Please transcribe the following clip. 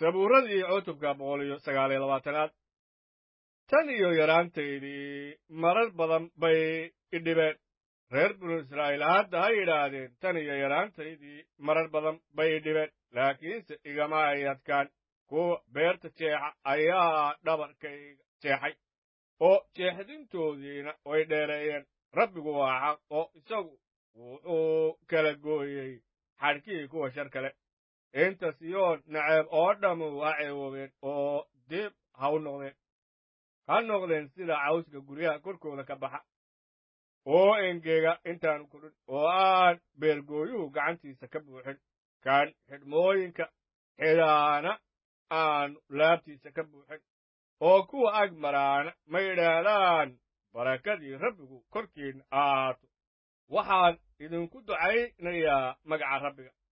sabuuradii cutubka 129 tan iyo yaraantaydii marar badan bay idhibeen reer binu israa'iil hadda ha yidhaahdeen tan iyo yaraantaydii marar badan bay idhibeen laakiinse igama ay adkaan kuwa beerta jeexa ayaa dhabarkayga jeexay oo jeexdintoodiina way dheereeyeen rabbigu waa xaq oo isagu wuxuu kala gooyey xadhkihii kuwa shar kale inta siyoon naceeb oo dhammu ha ceewoobeen oo dib ha u noqdeen ha noqdeen sida cawska guryaha korkooda ka baxa oo engega intaanu kudhin oo aan beergooyuhu gacantiisa ka buuxin kan xidhmooyinka xidhaana aanu laabtiisa ka buuxin oo kuwa ag maraana ma yidhaahdaan barakadii rabbigu korkiinna ahaato waxaan idinku ducaynayaa magaca rabbiga